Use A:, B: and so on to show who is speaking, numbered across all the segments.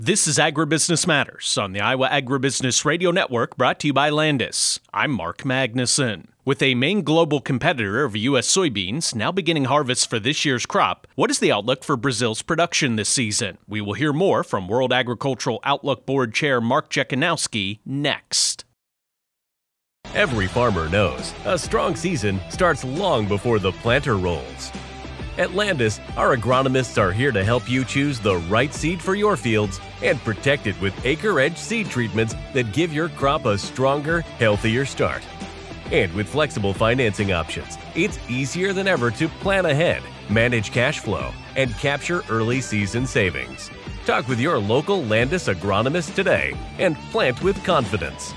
A: This is Agribusiness Matters on the Iowa Agribusiness Radio Network, brought to you by Landis. I'm Mark Magnuson. With a main global competitor of U.S. soybeans now beginning harvest for this year's crop, what is the outlook for Brazil's production this season? We will hear more from World Agricultural Outlook Board Chair Mark Jekanowski next.
B: Every farmer knows a strong season starts long before the planter rolls. At Landis, our agronomists are here to help you choose the right seed for your fields and protect it with AcreEdge seed treatments that give your crop a stronger, healthier start. And with flexible financing options, it's easier than ever to plan ahead, manage cash flow, and capture early season savings. Talk with your local Landis agronomist today and plant with confidence.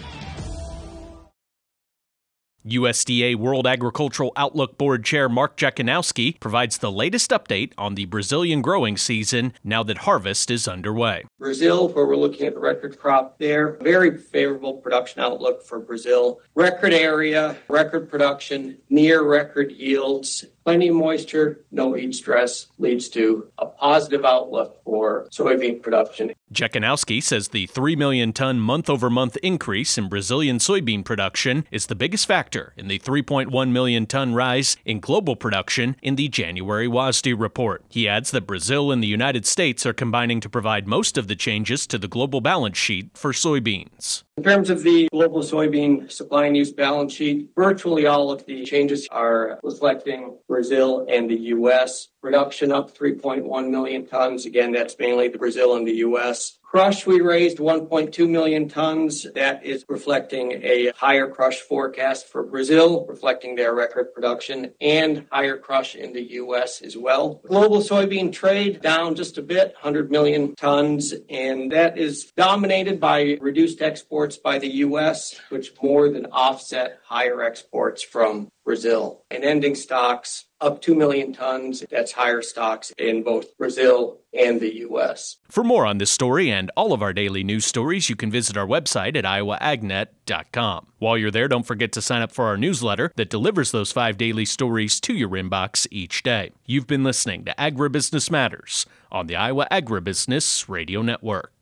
A: USDA World Agricultural Outlook Board Chair Mark Jekanowski provides the latest update on the Brazilian growing season now that harvest is underway.
C: Brazil, where we're looking at the record crop there, very favorable production outlook for Brazil. Record area, record production, near record yields, plenty of moisture, no heat stress leads to a positive outlook for soybean production.
A: Jekanowski says the 3 million ton month-over-month increase in Brazilian soybean production is the biggest factor in the 3.1 million ton rise in global production in the January WASDE report. He adds that Brazil and the United States are combining to provide most of the changes to the global balance sheet for soybeans.
C: In terms of the global soybean supply and use balance sheet, virtually all of the changes are reflecting Brazil and the U.S. Production up 3.1 million tons. Again, that's mainly the Brazil and the U.S. Crush, we raised 1.2 million tons. That is reflecting a higher crush forecast for Brazil, reflecting their record production, and higher crush in the U.S. as well. Global soybean trade down just a bit, 100 million tons, and that is dominated by reduced exports by the U.S., which more than offset higher exports from Brazil. And ending stocks up 2 million tons. That's higher stocks in both Brazil and the U.S.
A: For more on this story and all of our daily news stories, you can visit our website at iowaagnet.com. While you're there, don't forget to sign up for our newsletter that delivers those 5 daily stories to your inbox each day. You've been listening to Agribusiness Matters on the Iowa Agribusiness Radio Network.